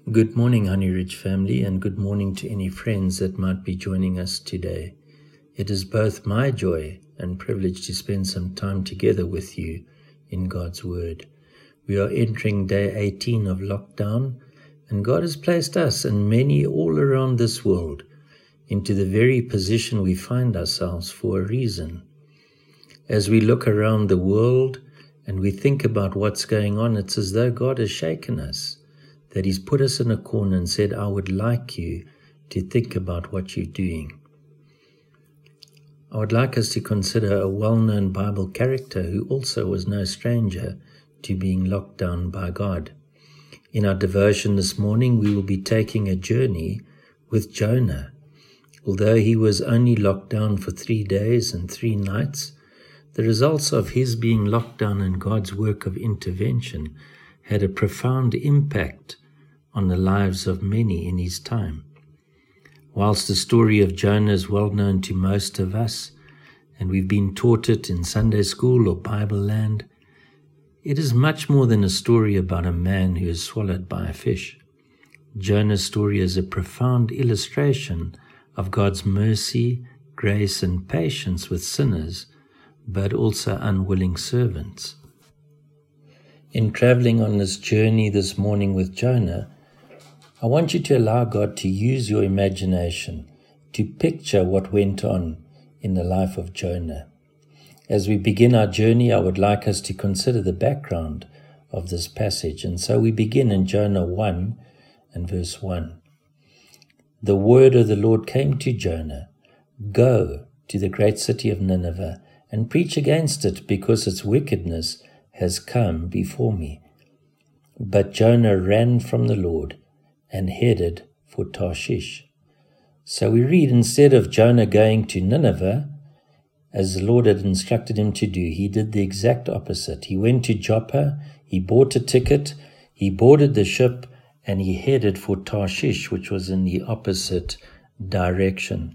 Good morning, Honey Ridge family, and good morning to any friends that might be joining us today. It is both my joy and privilege to spend some time together with you in God's Word. We are entering day 18 of lockdown, and God has placed us and many all around this world into the very position we find ourselves for a reason. As we look around the world and we think about what's going on, it's as though God has shaken us, that He's put us in a corner and said, I would like you to think about what you're doing. I would like us to consider a well-known Bible character who also was no stranger to being locked down by God. In our devotion this morning, we will be taking a journey with Jonah. Although he was only locked down for 3 days and 3 nights, the results of his being locked down and God's work of intervention had a profound impact on the lives of many in his time. Whilst the story of Jonah is well known to most of us, and we've been taught it in Sunday school or Bible land, it is much more than a story about a man who is swallowed by a fish. Jonah's story is a profound illustration of God's mercy, grace, and patience with sinners, but also unwilling servants. In traveling on this journey this morning with Jonah, I want you to allow God to use your imagination to picture what went on in the life of Jonah. As we begin our journey, I would like us to consider the background of this passage. And so we begin in Jonah 1 and verse 1. The word of the Lord came to Jonah, "Go to the great city of Nineveh and preach against it, because its wickedness has come before me." But Jonah ran from the Lord and headed for Tarshish. So we read, instead of Jonah going to Nineveh, as the Lord had instructed him to do, he did the exact opposite. He went to Joppa, he bought a ticket, he boarded the ship, and he headed for Tarshish, which was in the opposite direction.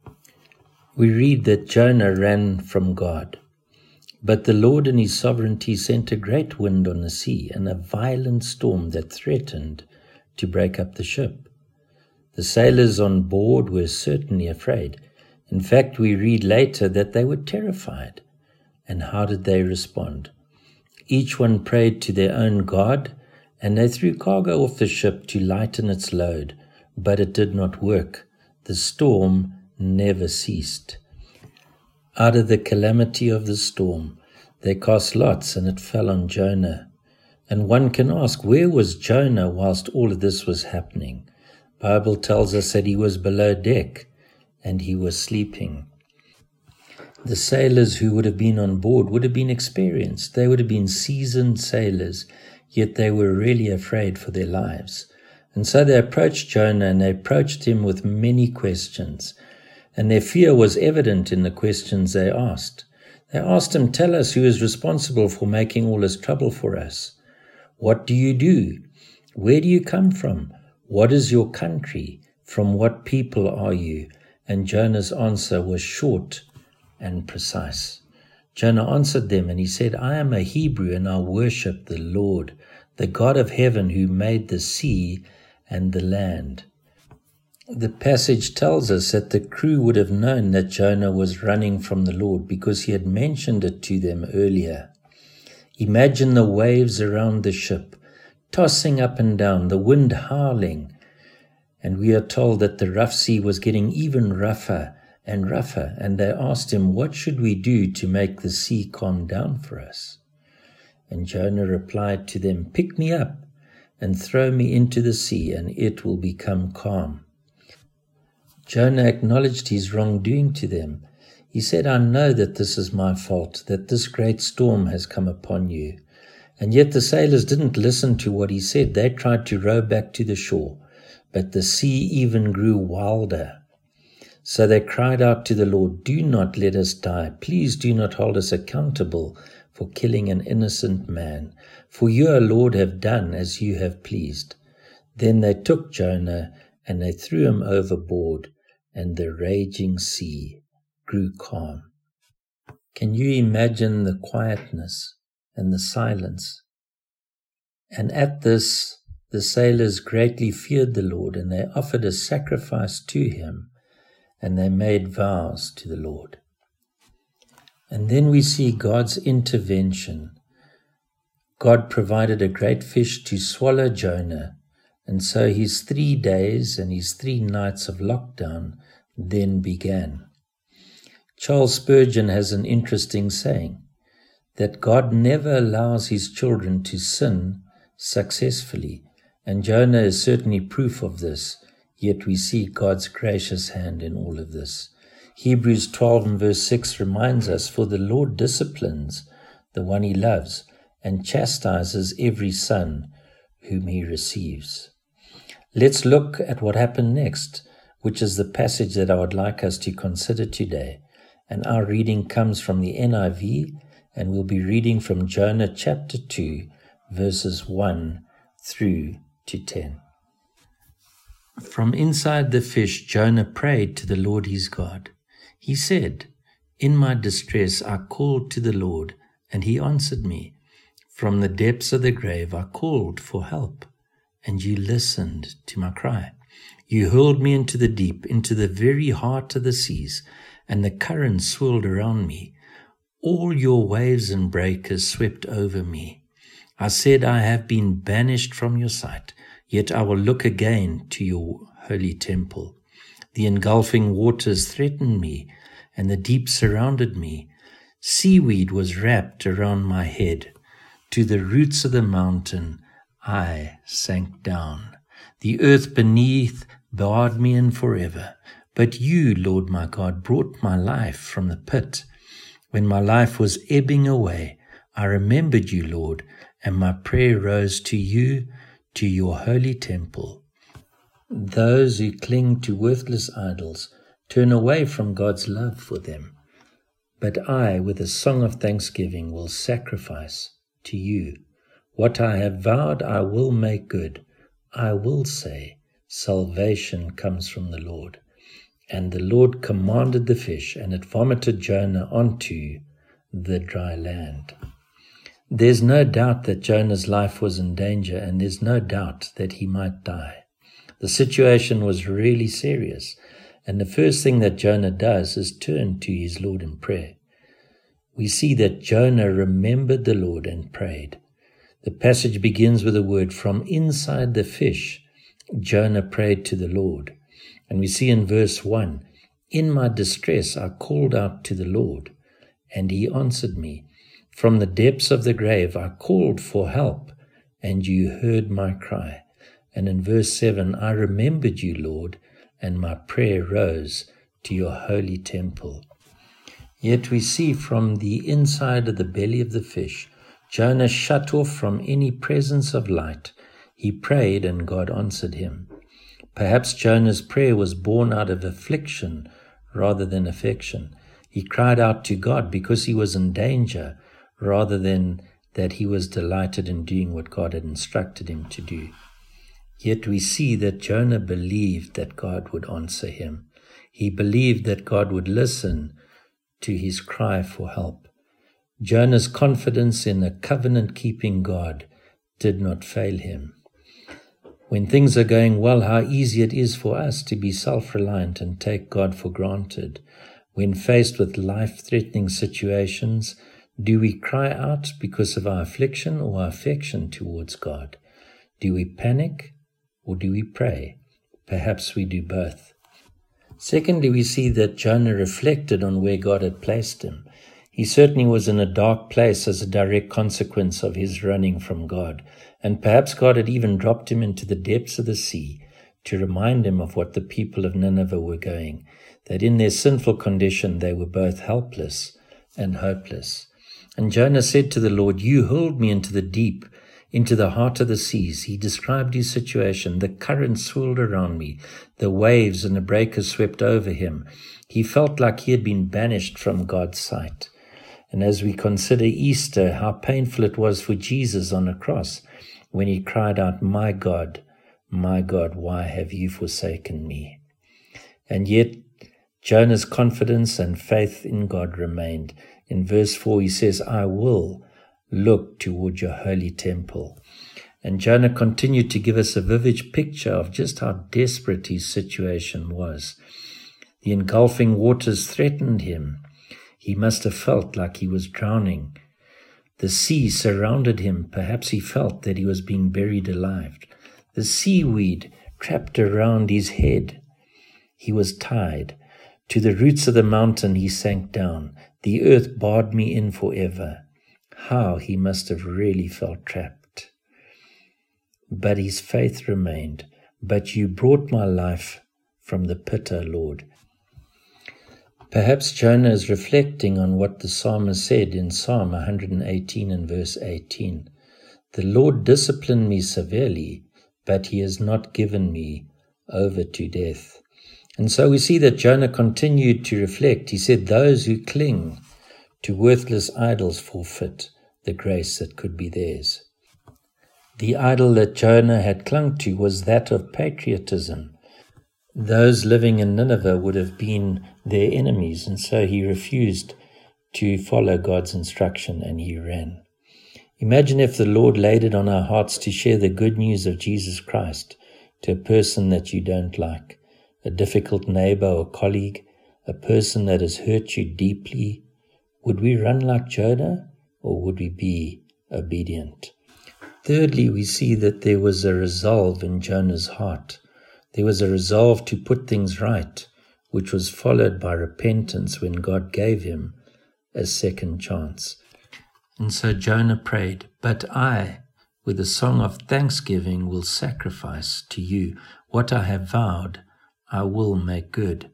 We read that Jonah ran from God. But the Lord in his sovereignty sent a great wind on the sea and a violent storm that threatened to break up the ship. The sailors on board were certainly afraid. In fact, we read later that they were terrified. And how did they respond? Each one prayed to their own God, and they threw cargo off the ship to lighten its load, but it did not work. The storm never ceased. Out of the calamity of the storm, they cast lots, and it fell on Jonah. And one can ask, where was Jonah whilst all of this was happening? The Bible tells us that he was below deck, and he was sleeping. The sailors who would have been on board would have been experienced. They would have been seasoned sailors, yet they were really afraid for their lives. And so they approached Jonah, and they approached him with many questions. And their fear was evident in the questions they asked. They asked him, "Tell us who is responsible for making all this trouble for us. What do you do? Where do you come from? What is your country? From what people are you?" And Jonah's answer was short and precise. Jonah answered them, and he said, "I am a Hebrew, and I worship the Lord, the God of heaven, who made the sea and the land." The passage tells us that the crew would have known that Jonah was running from the Lord because he had mentioned it to them earlier. Imagine the waves around the ship, tossing up and down, the wind howling. And we are told that the rough sea was getting even rougher and rougher. And they asked him, "What should we do to make the sea calm down for us?" And Jonah replied to them, "Pick me up and throw me into the sea, and it will become calm." Jonah acknowledged his wrongdoing to them. He said, "I know that this is my fault, that this great storm has come upon you." And yet the sailors didn't listen to what he said. They tried to row back to the shore, but the sea even grew wilder. So they cried out to the Lord, "Do not let us die. Please do not hold us accountable for killing an innocent man. For you, O Lord, have done as you have pleased." Then they took Jonah and they threw him overboard, and the raging sea grew calm. Can you imagine the quietness and the silence? And at this The sailors greatly feared the Lord, and they offered a sacrifice to him, and they made vows to the Lord. And then we see God's intervention. God provided a great fish to swallow Jonah, and so his 3 days and his 3 nights of lockdown then began. Charles Spurgeon has an interesting saying, that God never allows his children to sin successfully, and Jonah is certainly proof of this, yet we see God's gracious hand in all of this. Hebrews 12 and verse 6 reminds us, for the Lord disciplines the one he loves, and chastises every son whom he receives. Let's look at what happened next, which is the passage that I would like us to consider today. And our reading comes from the NIV, and we'll be reading from Jonah chapter 2, verses 1 through to 10. From inside the fish, Jonah prayed to the Lord his God. He said, in my distress I called to the Lord, and he answered me. From the depths of the grave I called for help, and you listened to my cry. You hurled me into the deep, into the very heart of the seas, and the currents swirled around me. All your waves and breakers swept over me. I said, I have been banished from your sight, yet I will look again to your holy temple. The engulfing waters threatened me, and the deep surrounded me. Seaweed was wrapped around my head. To the roots of the mountain I sank down. The earth beneath barred me in forever. But you, Lord my God, brought my life from the pit. When my life was ebbing away, I remembered you, Lord, and my prayer rose to you, to your holy temple. Those who cling to worthless idols turn away from God's love for them. But I, with a song of thanksgiving, will sacrifice to you. What I have vowed I will make good. I will say, salvation comes from the Lord. And the Lord commanded the fish, and it vomited Jonah onto the dry land. There's no doubt that Jonah's life was in danger, and there's no doubt that he might die. The situation was really serious, and the first thing that Jonah does is turn to his Lord in prayer. We see that Jonah remembered the Lord and prayed. The passage begins with the word, from inside the fish, Jonah prayed to the Lord. And we see in verse 1, in my distress I called out to the Lord, and he answered me. From the depths of the grave I called for help, and you heard my cry. And in verse 7, I remembered you, Lord, and my prayer rose to your holy temple. Yet we see from the inside of the belly of the fish, Jonah shut off from any presence of light. He prayed, and God answered him. Perhaps Jonah's prayer was born out of affliction rather than affection. He cried out to God because he was in danger rather than that he was delighted in doing what God had instructed him to do. Yet we see that Jonah believed that God would answer him. He believed that God would listen to his cry for help. Jonah's confidence in a covenant-keeping God did not fail him. When things are going well, how easy it is for us to be self-reliant and take God for granted. When faced with life-threatening situations, do we cry out because of our affliction or our affection towards God? Do we panic or do we pray? Perhaps we do both. Secondly, we see that Jonah reflected on where God had placed him. He certainly was in a dark place as a direct consequence of his running from God. And perhaps God had even dropped him into the depths of the sea to remind him of what the people of Nineveh were going, that in their sinful condition they were both helpless and hopeless. And Jonah said to the Lord, you hurled me into the deep, into the heart of the seas. He described his situation. The currents swirled around me. The waves and the breakers swept over him. He felt like he had been banished from God's sight. And as we consider Easter, how painful it was for Jesus on the cross when he cried out, my God, why have you forsaken me? And yet Jonah's confidence and faith in God remained. In verse 4 he says, I will look toward your holy temple. And Jonah continued to give us a vivid picture of just how desperate his situation was. The engulfing waters threatened him. He must have felt like he was drowning. The sea surrounded him. Perhaps he felt that he was being buried alive. The seaweed trapped around his head. He was tied. To the roots of the mountain he sank down. The earth barred me in forever. How he must have really felt trapped. But his faith remained. But you brought my life from the pit, O Lord. Perhaps Jonah is reflecting on what the psalmist said in Psalm 118 and verse 18. The Lord disciplined me severely, but he has not given me over to death. And so we see that Jonah continued to reflect. He said, those who cling to worthless idols forfeit the grace that could be theirs. The idol that Jonah had clung to was that of patriotism. Those living in Nineveh would have been their enemies, and so he refused to follow God's instruction and he ran. Imagine if the Lord laid it on our hearts to share the good news of Jesus Christ to a person that you don't like, a difficult neighbor or colleague, a person that has hurt you deeply. Would we run like Jonah, or would we be obedient? Thirdly, we see that there was a resolve in Jonah's heart. There was a resolve to put things right, which was followed by repentance when God gave him a second chance. And so Jonah prayed, but I, with a song of thanksgiving, will sacrifice to you. What I have vowed, I will make good.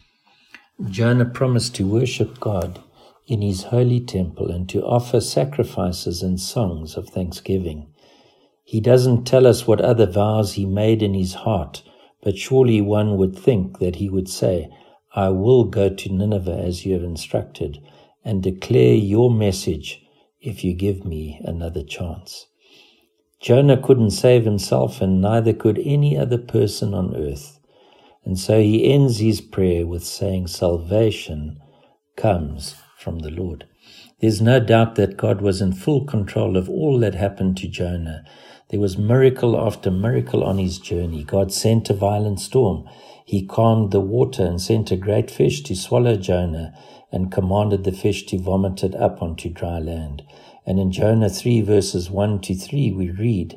Jonah promised to worship God in his holy temple and to offer sacrifices and songs of thanksgiving. He doesn't tell us what other vows he made in his heart, but surely one would think that he would say, I will go to Nineveh as you have instructed and declare your message if you give me another chance. Jonah couldn't save himself, and neither could any other person on earth. And so he ends his prayer with saying, salvation comes from the Lord. There's no doubt that God was in full control of all that happened to Jonah. There was miracle after miracle on his journey. God sent a violent storm. He calmed the water and sent a great fish to swallow Jonah and commanded the fish to vomit it up onto dry land. And in Jonah 3 verses 1 to 3 we read,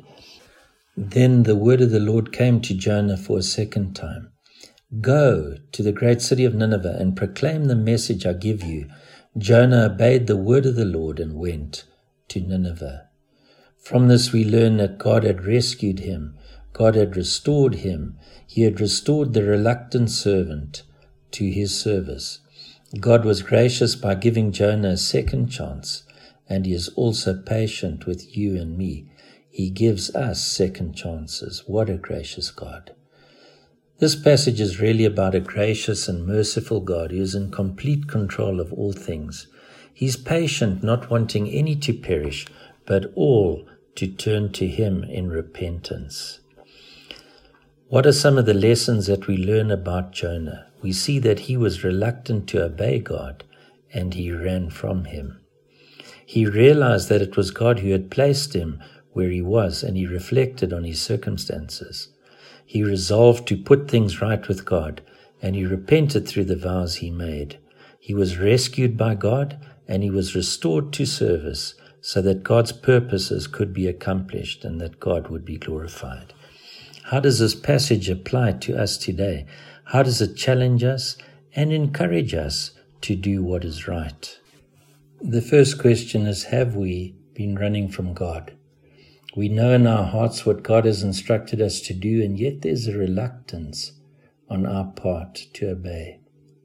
Then the word of the Lord came to Jonah for a second time. Go to the great city of Nineveh and proclaim the message I give you. Jonah obeyed the word of the Lord and went to Nineveh. From this we learn that God had rescued him. God had restored him. He had restored the reluctant servant to his service. God was gracious by giving Jonah a second chance, and he is also patient with you and me. He gives us second chances. What a gracious God. This passage is really about a gracious and merciful God who is in complete control of all things. He's patient, not wanting any to perish, but all to turn to him in repentance. What are some of the lessons that we learn about Jonah? We see that he was reluctant to obey God, and he ran from him. He realized that it was God who had placed him where he was, and he reflected on his circumstances. He resolved to put things right with God, and he repented through the vows he made. He was rescued by God, and he was restored to service so that God's purposes could be accomplished and that God would be glorified. How does this passage apply to us today? How does it challenge us and encourage us to do what is right? The first question is, have we been running from God? We know in our hearts what God has instructed us to do, and yet there's a reluctance on our part to obey.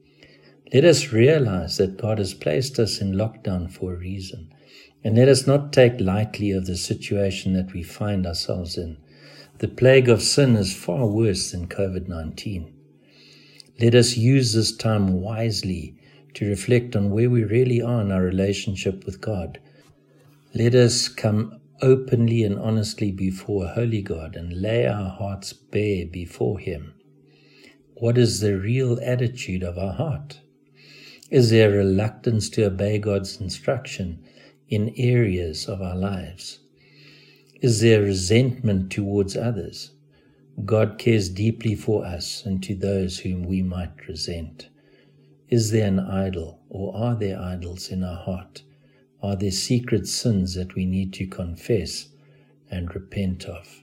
Let us realize that God has placed us in lockdown for a reason, and let us not take lightly of the situation that we find ourselves in. The plague of sin is far worse than COVID-19. Let us use this time wisely to reflect on where we really are in our relationship with God. Let us come openly and honestly before a holy God and lay our hearts bare before Him. What is the real attitude of our heart? Is there a reluctance to obey God's instruction in areas of our lives? Is there resentment towards others? God cares deeply for us and to those whom we might resent. Is there an idol, or are there idols in our heart? Are there secret sins that we need to confess and repent of?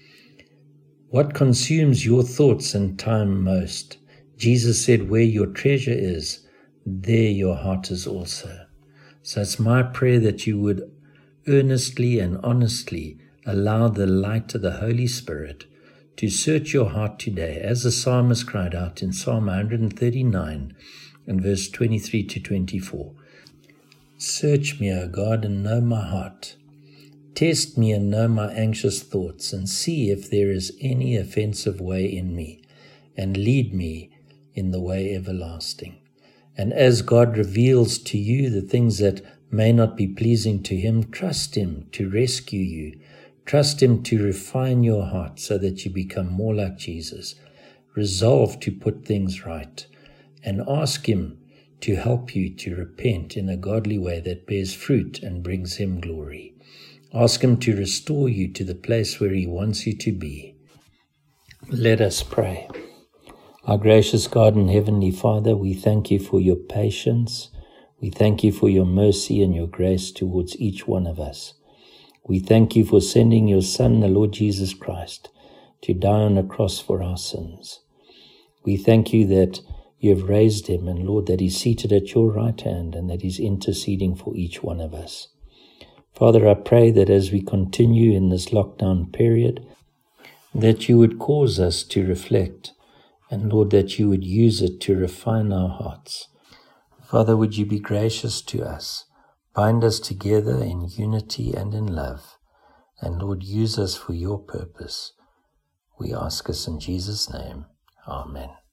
What consumes your thoughts and time most? Jesus said, where your treasure is, there your heart is also. So it's my prayer that you would earnestly and honestly allow the light of the Holy Spirit to search your heart today, as the psalmist cried out in Psalm 139 and verse 23 to 24. Search me, O God, and know my heart. Test me and know my anxious thoughts, and see if there is any offensive way in me, and lead me in the way everlasting. And as God reveals to you the things that may not be pleasing to Him, trust Him to rescue you. Trust Him to refine your heart so that you become more like Jesus. Resolve to put things right, and ask Him to help you to repent in a godly way that bears fruit and brings Him glory. Ask Him to restore you to the place where He wants you to be. Let us pray. Our gracious God and Heavenly Father, we thank You for Your patience. We thank You for Your mercy and Your grace towards each one of us. We thank You for sending Your Son, the Lord Jesus Christ, to die on a cross for our sins. We thank You that You have raised Him, and Lord, that He's seated at Your right hand and that He's interceding for each one of us. Father, I pray that as we continue in this lockdown period, that You would cause us to reflect, and Lord, that You would use it to refine our hearts. Father, would You be gracious to us, bind us together in unity and in love, and Lord, use us for Your purpose. We ask us in Jesus' name. Amen.